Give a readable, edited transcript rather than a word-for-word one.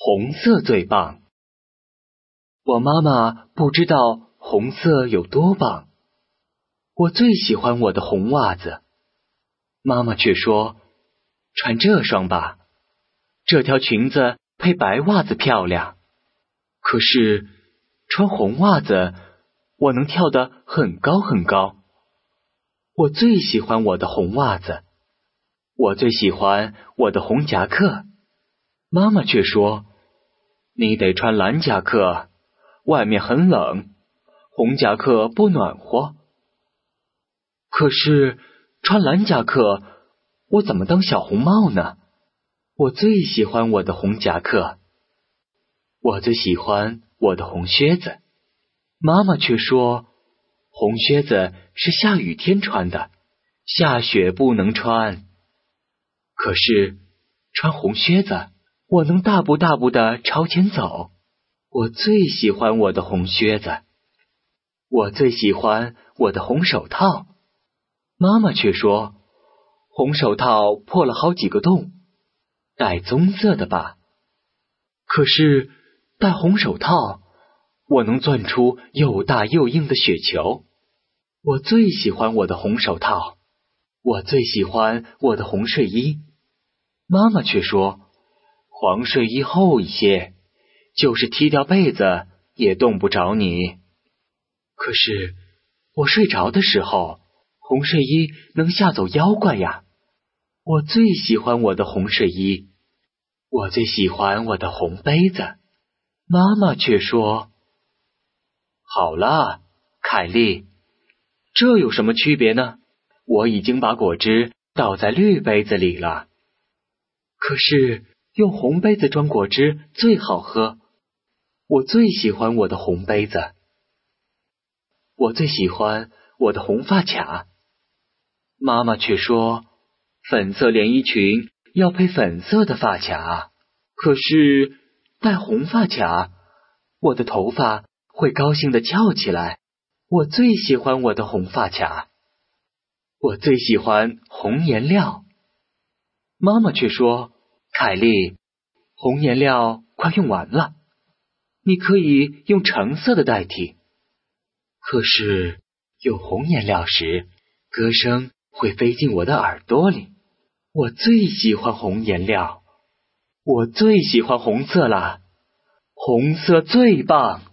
红色最棒。我妈妈不知道红色有多棒。我最喜欢我的红袜子。妈妈却说，穿这双吧，这条裙子配白袜子漂亮。可是穿红袜子，我能跳得很高很高。我最喜欢我的红袜子。我最喜欢我的红夹克。妈妈却说，你得穿蓝夹克，外面很冷，红夹克不暖和。可是穿蓝夹克，我怎么当小红帽呢？我最喜欢我的红夹克。我最喜欢我的红靴子。妈妈却说，红靴子是下雨天穿的，下雪不能穿。可是穿红靴子，我能大步大步地朝前走。我最喜欢我的红靴子。我最喜欢我的红手套。妈妈却说，红手套破了好几个洞，戴棕色的吧。可是戴红手套，我能钻出又大又硬的雪球。我最喜欢我的红手套。我最喜欢我的红睡衣。妈妈却说，黄睡衣厚一些，就是踢掉被子也冻不着你。可是我睡着的时候，红睡衣能吓走妖怪呀。我最喜欢我的红睡衣。我最喜欢我的红杯子。妈妈却说，好了，凯莉，这有什么区别呢？我已经把果汁倒在绿杯子里了。可是用红杯子装果汁最好喝。我最喜欢我的红杯子。我最喜欢我的红发卡。妈妈却说，粉色连衣裙要配粉色的发卡。可是戴红发卡，我的头发会高兴地翘起来。我最喜欢我的红发卡。我最喜欢红颜料。妈妈却说，凯莉，红颜料快用完了，你可以用橙色的代替。可是用红颜料时，歌声会飞进我的耳朵里。我最喜欢红颜料。我最喜欢红色啦，红色最棒。